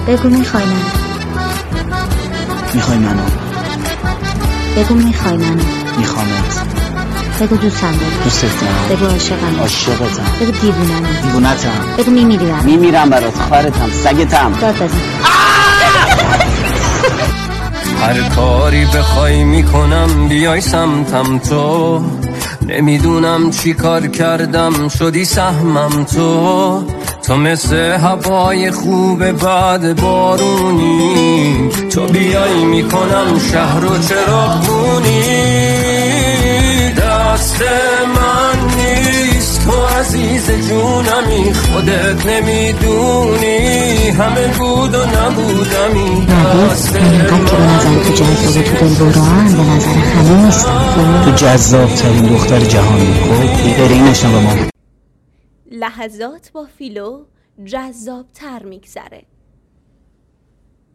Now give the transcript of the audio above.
بگو میخوای منو. میخوای منو؟ بگو میخوای منو. میخوامت. بگو دوستم داری. دوستت دارم. بگو عاشقم. عاشقتم. بگو دیوونم. دیوونتم. بگو میمیرم. میمیرم برات. خارتم. سگتم. داد بزن. هر کاری بخوای میکنم بیای سمتم تو، نمیدونم چی کار کردم شدی سهمم تو مثل هوای خوب بعد بارونی، تو بیای میکنم شهر و چراغونی. دست من نیست تو عزیز جونمی، خودت نمیدونی همه بود و نبودمی. دست اینقدر که به نظر تو جذابه تو دل بران به نظر همه نیستم. تو جذاب ترین دختر جهانی. خب غیر اینش به ما. لحظات با فیلو جذاب تر میگذره.